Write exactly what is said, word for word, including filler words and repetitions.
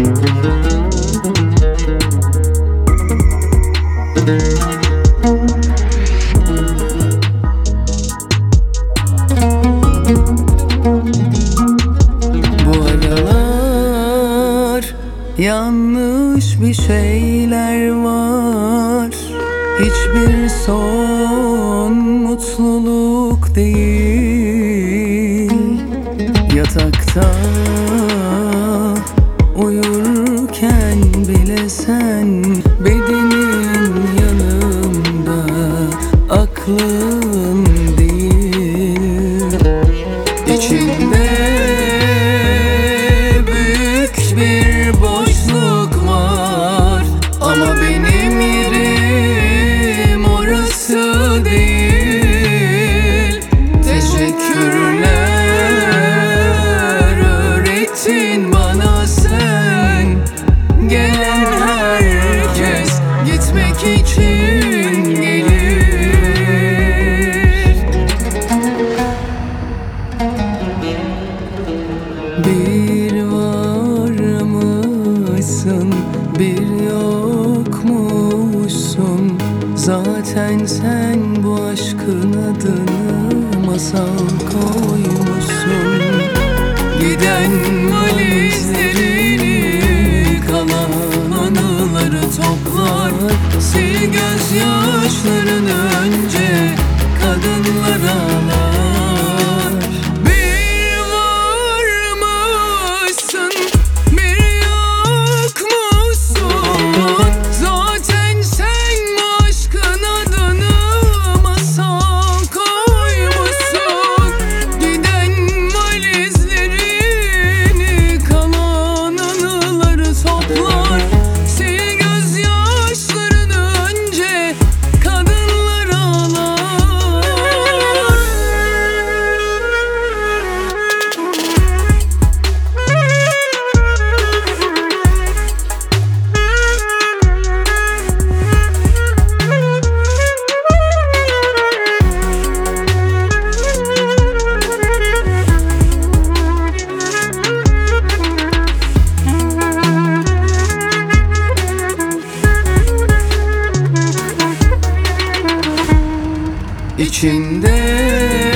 Yanlış bir şeyler var. Hiçbir son mutluluk değil. Yatakta uyurken bile sen, bedenin yanımda, aklın değil. İçimde büyük bir boşluk var, ama benim yerim orası değil. Teşekkürler, öğrettin bana sen. Gelen herkes gitmek için gelir. Bir varmışsın, bir yokmuşsun. Zaten sen bu aşkın adını masal koymuşsun. Giden valizlerini, kalan anıları toplar. Sil gözyaşlarını, önce kadınlar ağlar. Bir varmışsın, bir yokmuşsun. Zaten sen bu aşkın adını masal koymuşsun. Giden valizlerini, kalan anıları toplar. Sil gözyaşlarını, önce kadınlar ağlar. İçimde